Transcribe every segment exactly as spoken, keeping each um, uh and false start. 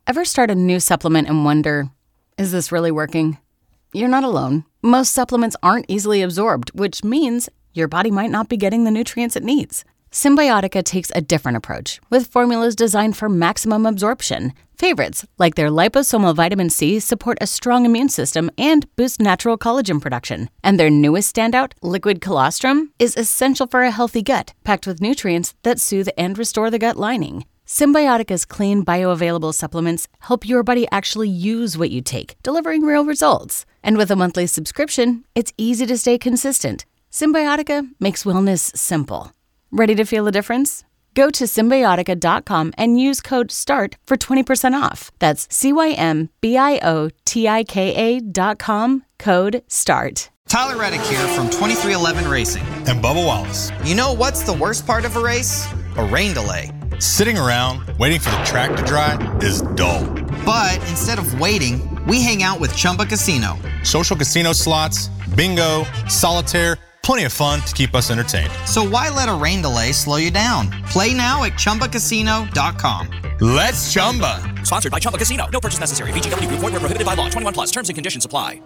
Ever start a new supplement and wonder, is this really working? You're not alone. Most supplements aren't easily absorbed, which means your body might not be getting the nutrients it needs. Symbiotica takes a different approach, with formulas designed for maximum absorption. Favorites, like their liposomal vitamin C, support a strong immune system and boost natural collagen production. And their newest standout, liquid colostrum, is essential for a healthy gut, packed with nutrients that soothe and restore the gut lining. Symbiotica's clean, bioavailable supplements help your body actually use what you take, delivering real results. And with a monthly subscription, it's easy to stay consistent. Symbiotica makes wellness simple. Ready to feel the difference? Go to Symbiotica dot com and use code START for twenty percent off. That's C Y M B I O T I K A dot com, code START. Tyler Reddick here from twenty-three eleven Racing. And Bubba Wallace. You know what's the worst part of a race? A rain delay. Sitting around waiting for the track to dry is dull. But instead of waiting, we hang out with Chumba Casino. Social casino slots, bingo, solitaire, plenty of fun to keep us entertained. So why let a rain delay slow you down? Play now at Chumba Casino dot com. Let's Chumba. Sponsored by Chumba Casino. No purchase necessary. V G W Group. Void where prohibited by law. twenty-one plus. Terms and conditions apply.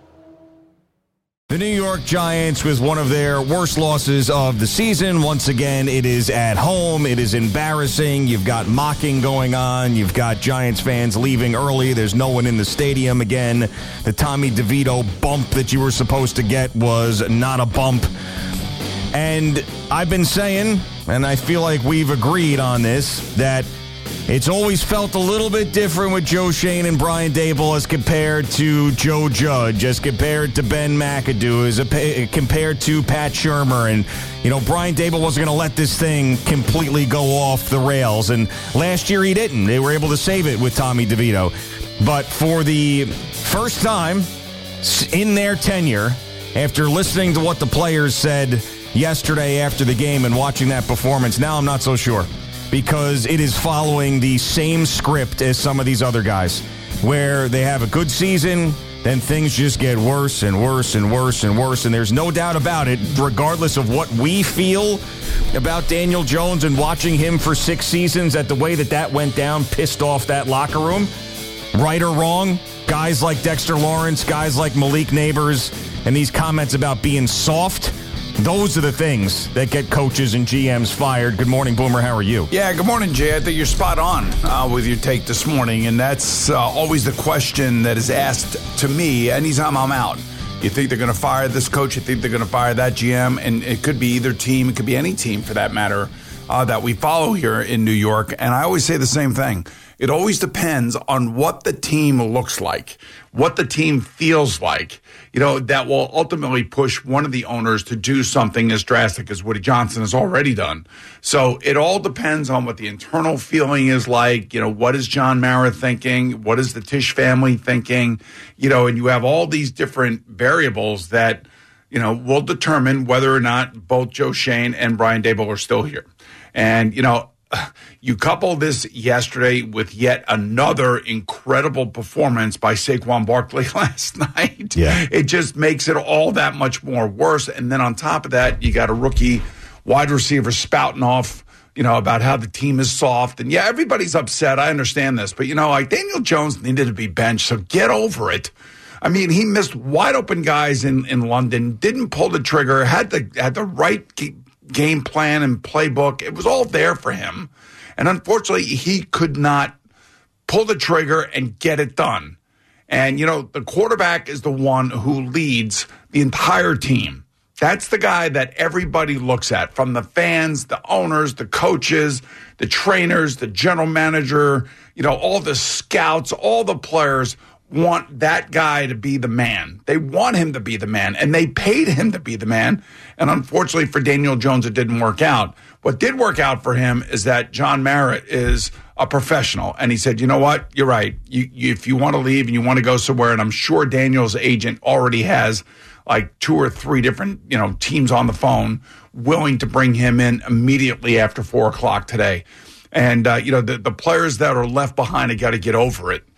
The New York Giants with one of their worst losses of the season. Once again, it is at home. It is embarrassing. You've got mocking going on. You've got Giants fans leaving early. There's no one in the stadium again. The Tommy DeVito bump that you were supposed to get was not a bump. And I've been saying, and I feel like we've agreed on this, that it's always felt a little bit different with Joe Schoen and Brian Daboll as compared to Joe Judge, as compared to Ben McAdoo, as a, compared to Pat Shurmur. And, you know, Brian Daboll wasn't going to let this thing completely go off the rails. And last year he didn't. They were able to save it with Tommy DeVito. But for the first time in their tenure, after listening to what the players said yesterday after the game and watching that performance, now I'm not so sure. Because it is following the same script as some of these other guys, where they have a good season, then things just get worse and worse and worse and worse. And there's no doubt about it, regardless of what we feel about Daniel Jones and watching him for six seasons, that the way that that went down pissed off that locker room. Right or wrong, guys like Dexter Lawrence, guys like Malik Neighbors, and these comments about being soft, those are the things that get coaches and G Ms fired. Good morning, Boomer. How are you? Yeah, good morning, Jay. I think you're spot on uh, with your take this morning, and that's uh, always the question that is asked to me anytime I'm out. You think they're going to fire this coach? You think they're going to fire that G M? And it could be either team. It could be any team, for that matter, uh, that we follow here in New York. And I always say the same thing. It always depends on what the team looks like, what the team feels like, you know, that will ultimately push one of the owners to do something as drastic as Woody Johnson has already done. So it all depends on what the internal feeling is like. You know, what is John Mara thinking? What is the Tisch family thinking? You know, and you have all these different variables that, you know, will determine whether or not both Joe Schoen and Brian Daboll are still here. And, you know, you couple this yesterday with yet another incredible performance by Saquon Barkley last night. Yeah. It just makes it all that much more worse. And then on top of that, you got a rookie wide receiver spouting off, you know, about how the team is soft. And yeah, everybody's upset. I understand this. But, you know, like Daniel Jones needed to be benched, so get over it. I mean, he missed wide open guys in, in London, didn't pull the trigger, had the had the right game plan and playbook. It was all there for him. And unfortunately, he could not pull the trigger and get it done. And, you know, the quarterback is the one who leads the entire team. That's the guy that everybody looks at, from the fans, the owners, the coaches, the trainers, the general manager, you know, all the scouts, all the players want that guy to be the man. They want him to be the man, and they paid him to be the man. And unfortunately for Daniel Jones, it didn't work out. What did work out for him is that John Mara is a professional. And he said, you know what? You're right. You, you, if you want to leave and you want to go somewhere, and I'm sure Daniel's agent already has like two or three different, you know, teams on the phone willing to bring him in immediately after four o'clock today. And, uh, you know, the, the players that are left behind have got to get over it.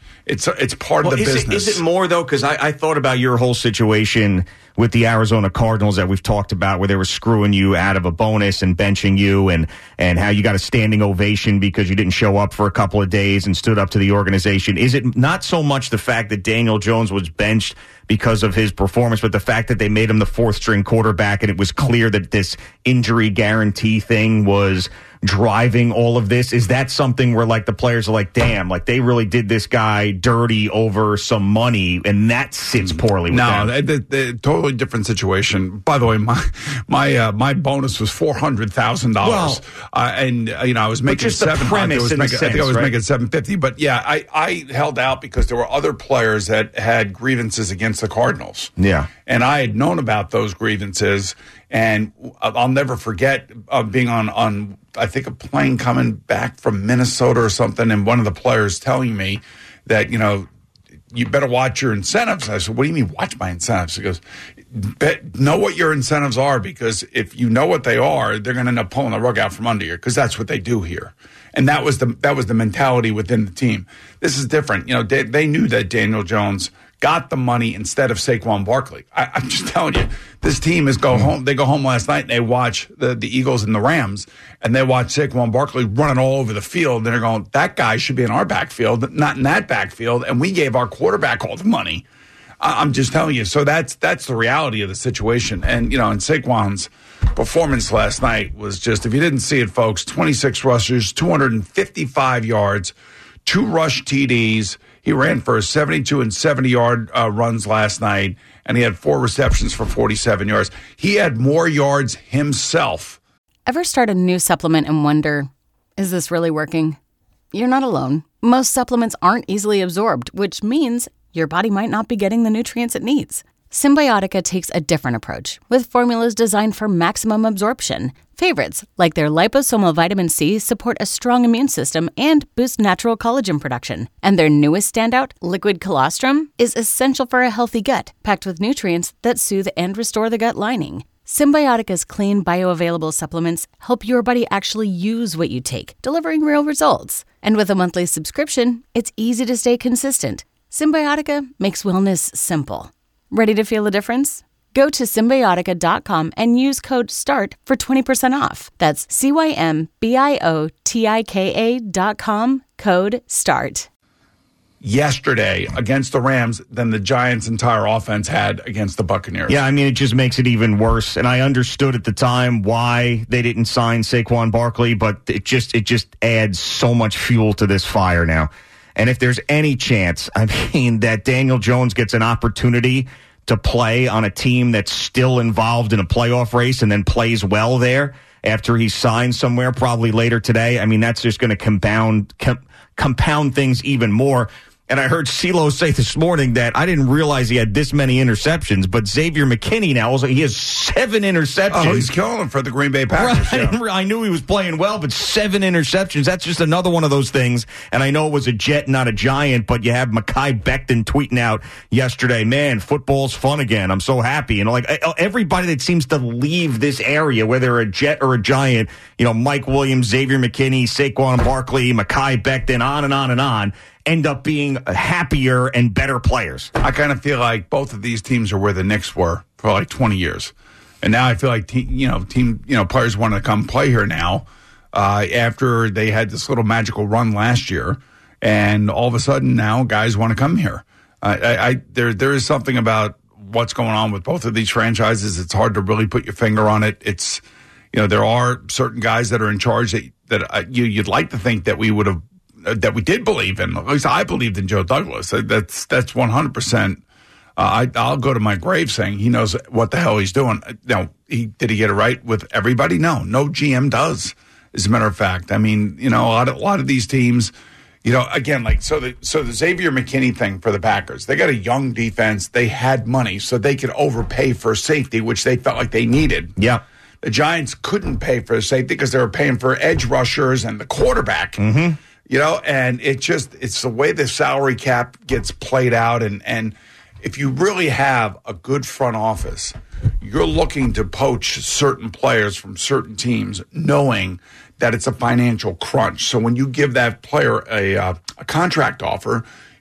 It's it's part well, of the is business. It, is it more, though? Because I, I thought about your whole situation with the Arizona Cardinals that we've talked about, where they were screwing you out of a bonus and benching you, and, and how you got a standing ovation because you didn't show up for a couple of days and stood up to the organization. Is it not so much the fact that Daniel Jones was benched because of his performance, but the fact that they made him the fourth string quarterback and it was clear that this injury guarantee thing was driving all of this? Is that something where, like, the players are like, damn, like, they really did this guy dirty over some money, and that sits poorly with no, them? No, a totally different situation. By the way, my my uh, my bonus was four hundred thousand well, dollars, uh, and uh, you know I was making just the seven. premise I, was in making, a sense, I think I was right? making seven fifty. But yeah, I I held out because there were other players that had grievances against the Cardinals. Yeah, and I had known about those grievances, and I'll never forget uh, being on on. I think a plane coming back from Minnesota or something, and one of the players telling me that, you know, you better watch your incentives. I said, what do you mean watch my incentives? He goes, Bet, know what your incentives are, because if you know what they are, they're going to end up pulling the rug out from under you, because that's what they do here. And that was the that was the mentality within the team. This is different. You know, they, they knew that Daniel Jones got the money instead of Saquon Barkley. I, I'm just telling you, this team is go home. They go home last night and they watch the, the Eagles and the Rams, and they watch Saquon Barkley running all over the field. And they're going, that guy should be in our backfield, not in that backfield. And we gave our quarterback all the money. I, I'm just telling you. So that's that's the reality of the situation. And, you know, and Saquon's performance last night was just, if you didn't see it, folks, twenty-six rushes, two hundred fifty-five yards, two rush T Ds. He ran for seventy-two and seventy-yard uh, runs last night, and he had four receptions for forty-seven yards. He had more yards himself. Ever start a new supplement and wonder, is this really working? You're not alone. Most supplements aren't easily absorbed, which means your body might not be getting the nutrients it needs. Symbiotica takes a different approach, with formulas designed for maximum absorption. Favorites, like their liposomal vitamin C, support a strong immune system and boost natural collagen production. And their newest standout, liquid colostrum, is essential for a healthy gut, packed with nutrients that soothe and restore the gut lining. Symbiotica's clean, bioavailable supplements help your body actually use what you take, delivering real results. And with a monthly subscription, it's easy to stay consistent. Symbiotica makes wellness simple. Ready to feel the difference? Go to Symbiotica dot com and use code START for twenty percent off. That's C Y M B I O T I K A dot com, code START. Yesterday against the Rams than the Giants' entire offense had against the Buccaneers. Yeah, I mean, it just makes it even worse. And I understood at the time why they didn't sign Saquon Barkley, but it just it just adds so much fuel to this fire now. And if there's any chance, I mean, that Daniel Jones gets an opportunity to play on a team that's still involved in a playoff race and then plays well there after he signs somewhere, probably later today, I mean, that's just going to compound com- compound things even more. And I heard CeeLo say this morning that I didn't realize he had this many interceptions, but Xavier McKinney now, he has seven interceptions. Oh, he's killing them for the Green Bay Packers. Right. Yeah. I knew he was playing well, but seven interceptions, that's just another one of those things. And I know it was a Jet, not a Giant, but you have Mekhi Becton tweeting out yesterday, man, football's fun again. I'm so happy. And like everybody that seems to leave this area, whether a Jet or a Giant, you know, Mike Williams, Xavier McKinney, Saquon Barkley, Mekhi Becton, on and on and on, end up being happier and better players. I kind of feel like both of these teams are where the Knicks were for like twenty years. And now I feel like, te- you know, team, you know, players want to come play here now uh, after they had this little magical run last year. And all of a sudden now guys want to come here. Uh, I, I there there is something about what's going on with both of these franchises. It's hard to really put your finger on it. It's, you know, there are certain guys that are in charge that, that uh, you, you'd like to think that we would have, that we did believe in. At least I believed in Joe Douglas. That's that's one hundred percent. Uh, I, I'll go to my grave saying he knows what the hell he's doing. Now, he, did he get it right with everybody? No. No G M does, as a matter of fact. I mean, you know, a lot of, a lot of these teams, you know, again, like, so the, so the Xavier McKinney thing for the Packers, they got a young defense. They had money, so they could overpay for safety, which they felt like they needed. Yeah. The Giants couldn't pay for safety because they were paying for edge rushers and the quarterback. Mm-hmm. You know, and it just, it's the way the salary cap gets played out. And, and if you really have a good front office, you're looking to poach certain players from certain teams, knowing that it's a financial crunch. So when you give that player a, uh, a contract offer,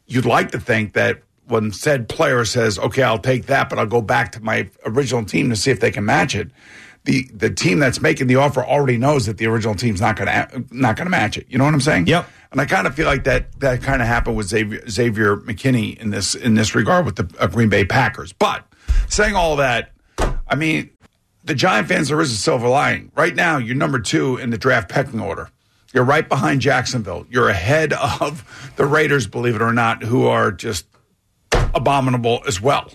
you'd like to think that when said player says, okay, I'll take that, but I'll go back to my original team to see if they can match it, the the team that's making the offer already knows that the original team's not going to not going to match it. You know what I'm saying? Yep. And I kind of feel like that that kind of happened with Xavier, Xavier McKinney in this in this regard with the uh, Green Bay Packers. But saying all that, I mean, the Giant fans, there is a silver lining. Right now, you're number two in the draft pecking order. You're right behind Jacksonville. You're ahead of the Raiders, believe it or not, who are just abominable as well.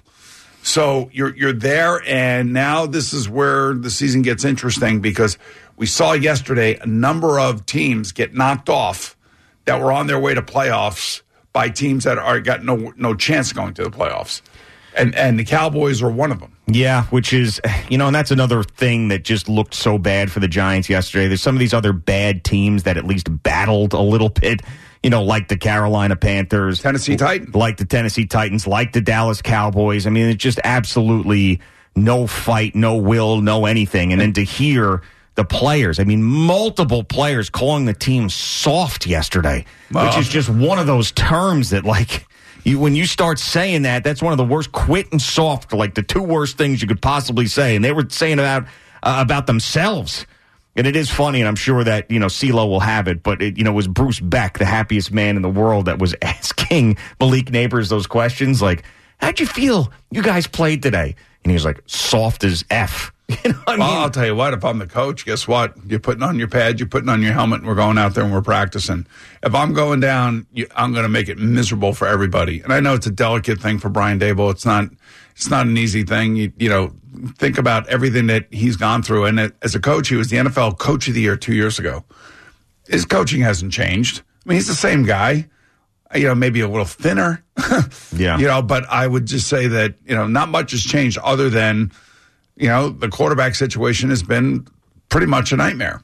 So you're you're there, and now this is where the season gets interesting because we saw yesterday a number of teams get knocked off that were on their way to playoffs by teams that are got no no chance of going to the playoffs, and and the Cowboys are one of them. Yeah, which is, you know, and that's another thing that just looked so bad for the Giants yesterday. There's some of these other bad teams that at least battled a little bit. You know, like the Carolina Panthers. Tennessee Titans. Like the Tennessee Titans, like the Dallas Cowboys. I mean, it's just absolutely no fight, no will, no anything. And then to hear the players, I mean, multiple players calling the team soft yesterday, well, which is just one of those terms that, like, you, when you start saying that, that's one of the worst, quit and soft, like the two worst things you could possibly say. And they were saying about, uh, about themselves. And it is funny, and I'm sure that, you know, CeeLo will have it, but, it, you know, it was Bruce Beck, the happiest man in the world, that was asking Malik Neighbors those questions, like, how'd you feel you guys played today? And he was like, soft as F. You know what I mean? Well, I'll tell you what, if I'm the coach, guess what? You're putting on your pad, you're putting on your helmet, and we're going out there and we're practicing. If I'm going down, you, I'm going to make it miserable for everybody. And I know it's a delicate thing for Brian Daboll. It's not It's not an easy thing. You, you know, think about everything that he's gone through. And as a coach, he was the N F L Coach of the Year two years ago. His coaching hasn't changed. I mean, he's the same guy, you know, maybe a little thinner. Yeah. You know, but I would just say that, you know, not much has changed other than, you know, the quarterback situation has been pretty much a nightmare.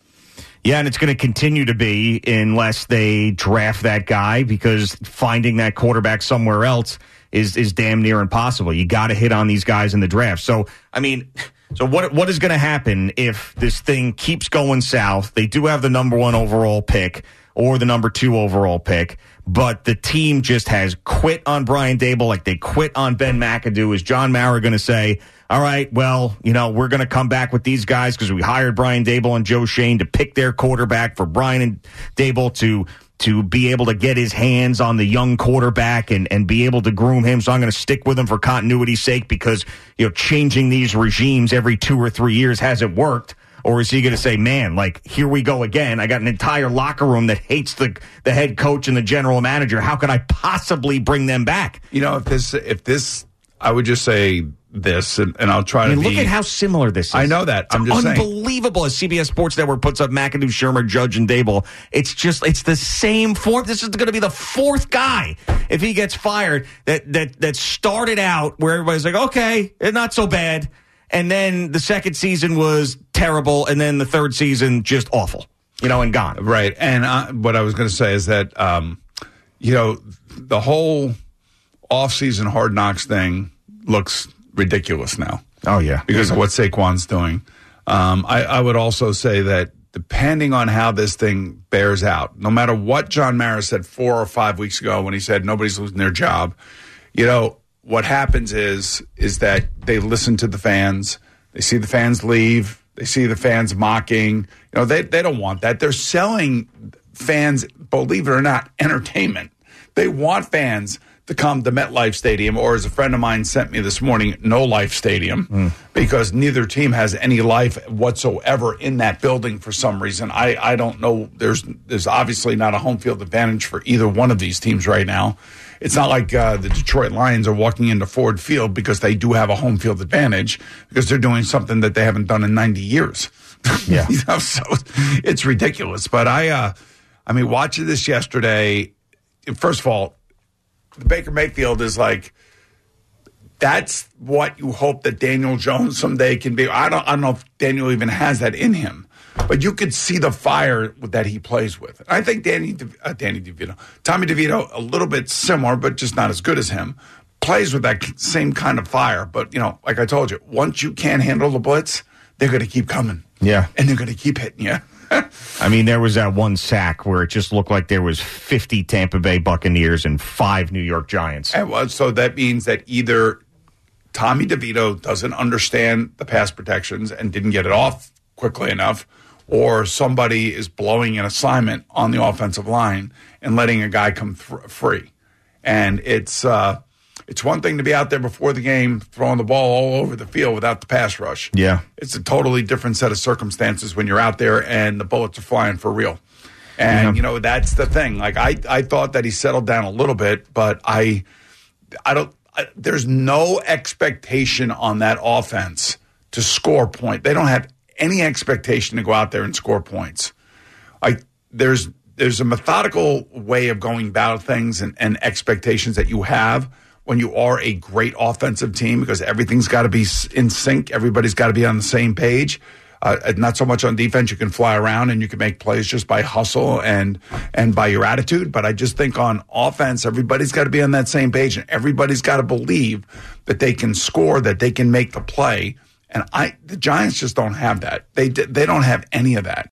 Yeah, and it's going to continue to be unless they draft that guy, because finding that quarterback somewhere else is is damn near impossible. You got to hit on these guys in the draft. So, I mean, so what what is going to happen if this thing keeps going south? They do have the number one overall pick or the number two overall pick, but the team just has quit on Brian Daboll like they quit on Ben McAdoo. Is John Mara going to say, all right, well, you know, we're going to come back with these guys because we hired Brian Daboll and Joe Shane to pick their quarterback for Brian and Daboll to to be able to get his hands on the young quarterback and, and be able to groom him. So I'm going to stick with him for continuity's sake because, you know, changing these regimes every two or three years hasn't worked. Or is he going to say, man, like, here we go again. I got an entire locker room that hates the the head coach and the general manager. How could I possibly bring them back? You know, if this, if this, I would just say this, and, and I'll try I mean, to look be, at how similar this is. I know that. It's I'm just saying. Unbelievable. As C B S Sports Network puts up McAdoo, Shermer, Judge, and Daboll, it's just, it's the same fourth. This is going to be the fourth guy, if he gets fired, that, that, that started out where everybody's like, okay, not so bad. And then the second season was terrible. And then the third season, just awful, you know, and gone. Right. And uh, what I was going to say is that, um, you know, the whole off-season Hard Knocks thing looks ridiculous now. Oh, yeah. Because of what Saquon's doing. Um, I, I would also say that depending on how this thing bears out, no matter what John Mara said four or five weeks ago when he said nobody's losing their job, you know, what happens is is that they listen to the fans. They see the fans leave. They see the fans mocking. You know, they, they don't want that. They're selling fans, believe it or not, entertainment. They want fans to come to MetLife Stadium, or as a friend of mine sent me this morning, No Life Stadium, mm. because neither team has any life whatsoever in that building for some reason. I, I don't know. There's there's obviously not a home field advantage for either one of these teams right now. It's not like uh, the Detroit Lions are walking into Ford Field because they do have a home field advantage because they're doing something that they haven't done in ninety years. Yeah, you know, so it's ridiculous. But I, uh, I mean, watching this yesterday, first of all, Baker Mayfield is like, that's what you hope that Daniel Jones someday can be. I don't, I don't know if Daniel even has that in him, but you could see the fire that he plays with. I think Danny, De, uh, Danny DeVito, Tommy DeVito, a little bit similar, but just not as good as him, plays with that same kind of fire. But, you know, like I told you, once you can't handle the blitz, they're going to keep coming. Yeah. And they're going to keep hitting you. I mean, there was that one sack where it just looked like there was fifty Tampa Bay Buccaneers and five New York Giants. And well, so that means that either Tommy DeVito doesn't understand the pass protections and didn't get it off quickly enough, or somebody is blowing an assignment on the offensive line and letting a guy come th- free. And it's uh, it's one thing to be out there before the game throwing the ball all over the field without the pass rush. Yeah. It's a totally different set of circumstances when you're out there and the bullets are flying for real. And, yeah. you know, that's the thing. Like, I, I thought that he settled down a little bit, but I, I don't, I, there's no expectation on that offense to score point. They don't have any expectation to go out there and score points. Like, there's, there's a methodical way of going about things and, and expectations that you have when you are a great offensive team, because everything's got to be in sync. Everybody's got to be on the same page. Uh, not so much on defense. You can fly around and you can make plays just by hustle and and by your attitude. But I just think on offense, everybody's got to be on that same page, and everybody's got to believe that they can score, that they can make the play. And I, the Giants just don't have that. They they don't have any of that.